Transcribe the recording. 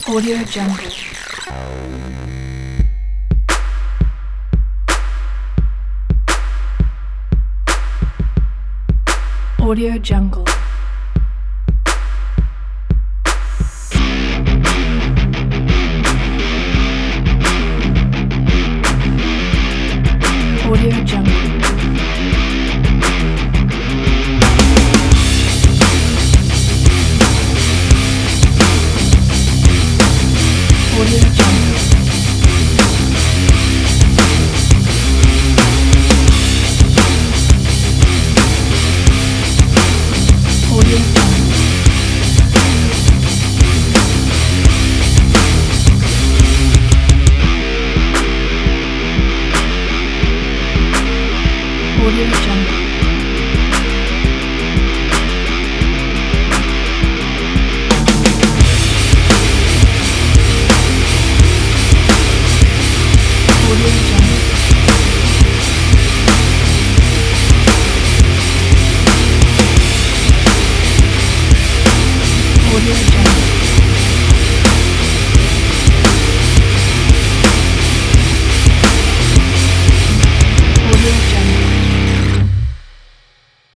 Audio Jungle. Audio Jungle. Audio Jungle. Audio Jungle. Audio Jungle. Audio Jungle. Audio Jungle. Audio Jungle.